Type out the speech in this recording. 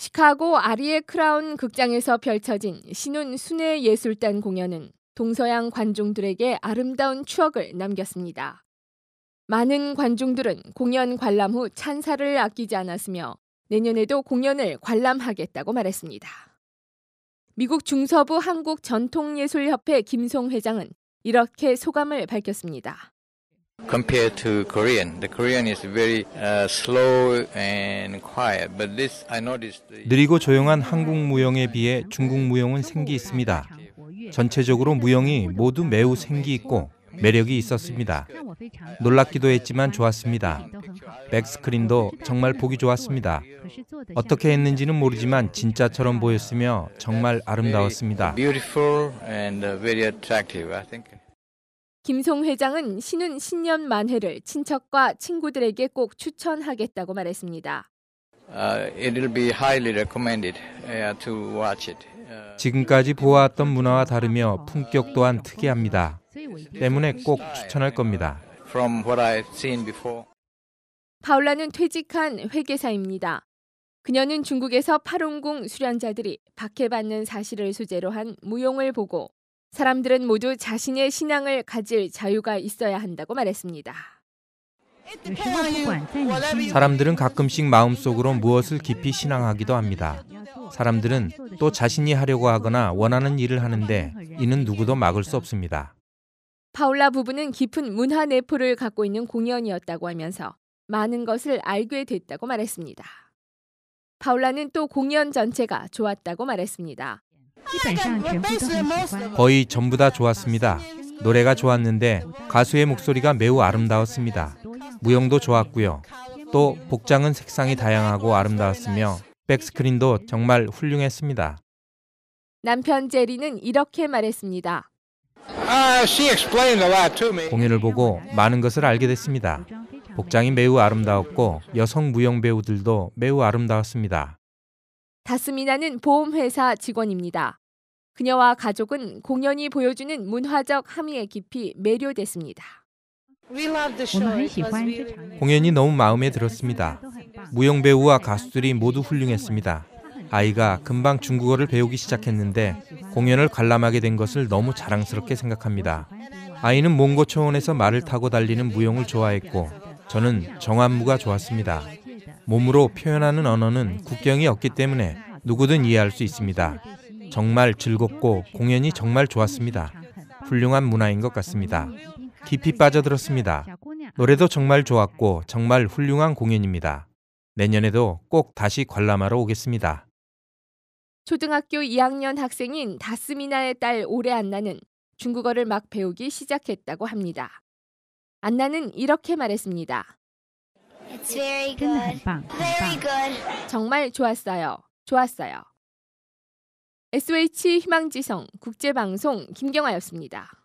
시카고 아리에 크라운 극장에서 펼쳐진 신혼 순회 예술단 공연은 동서양 관중들에게 아름다운 추억을 남겼습니다. 많은 관중들은 공연 관람 후 찬사를 아끼지 않았으며 내년에도 공연을 관람하겠다고 말했습니다. 미국 중서부 한국전통예술협회 김송 회장은 이렇게 소감을 밝혔습니다. Compared to Korean, the Korean is very slow and quiet. But this I noticed. 느리고 조용한 한국 무용에 비해 중국 무용은 생기 있습니다. 전체적으로 무용이 모두 매우 생기 있고 매력이 있었습니다. 놀랍기도 했지만 좋았습니다. 백스크린도 정말 보기 좋았습니다. 어떻게 했는지는 모르지만 진짜처럼 보였으며 정말 아름다웠습니다. Beautiful and very attractive, I think. 김송 회장은 신은 신년 만회를 친척과 친구들에게 꼭 추천하겠다고 말했습니다. It will be highly recommended to watch it. 지금까지 보아왔던 문화와 다르며 품격 또한 특이합니다. 때문에 꼭 추천할 겁니다. From what I've seen before. 파울라는 퇴직한 회계사입니다. 그녀는 중국에서 파룬궁 수련자들이 박해받는 사실을 소재로 한 무용을 보고 사람들은 모두 자신의 신앙을 가질 자유가 있어야 한다고 말했습니다. 사람들은 가끔씩 마음속으로 무엇을 깊이 신앙하기도 합니다. 사람들은 또 자신이 하려고 하거나 원하는 일을 하는데 이는 누구도 막을 수 없습니다. 파울라 부부는 깊은 문화 내포를 갖고 있는 공연이었다고 하면서 많은 것을 알게 됐다고 말했습니다. 파울라는 또 공연 전체가 좋았다고 말했습니다. 거의 전부 다 좋았습니다. 노래가 좋았는데 가수의 목소리가 매우 아름다웠습니다. 무용도 좋았고요. 또 복장은 색상이 다양하고 아름다웠으며 백스크린도 정말 훌륭했습니다. 남편 제리는 이렇게 말했습니다. 공연을 보고 많은 것을 알게 됐습니다. 복장이 매우 아름다웠고 여성 무용 배우들도 매우 아름다웠습니다. 다스미나는 보험회사 직원입니다. 그녀와 가족은 공연이 보여주는 문화적 함의에 깊이 매료됐습니다. 공연이 너무 마음에 들었습니다. 무용 배우와 가수들이 모두 훌륭했습니다. 아이가 금방 중국어를 배우기 시작했는데 공연을 관람하게 된 것을 너무 자랑스럽게 생각합니다. 아이는 몽고 초원에서 말을 타고 달리는 무용을 좋아했고 저는 정안무가 좋았습니다. 몸으로 표현하는 언어는 국경이 없기 때문에 누구든 이해할 수 있습니다. 정말 즐겁고 공연이 정말 좋았습니다. 훌륭한 문화인 것 같습니다. 깊이 빠져들었습니다. 노래도 정말 좋았고 정말 훌륭한 공연입니다. 내년에도 꼭 다시 관람하러 오겠습니다. 초등학교 2학년 학생인 다스미나의 딸 올해 안나는 중국어를 막 배우기 시작했다고 합니다. 안나는 이렇게 말했습니다. It's very good. Very good. 정말 좋았어요. 좋았어요. SOH 희망지성 국제방송 김경아였습니다.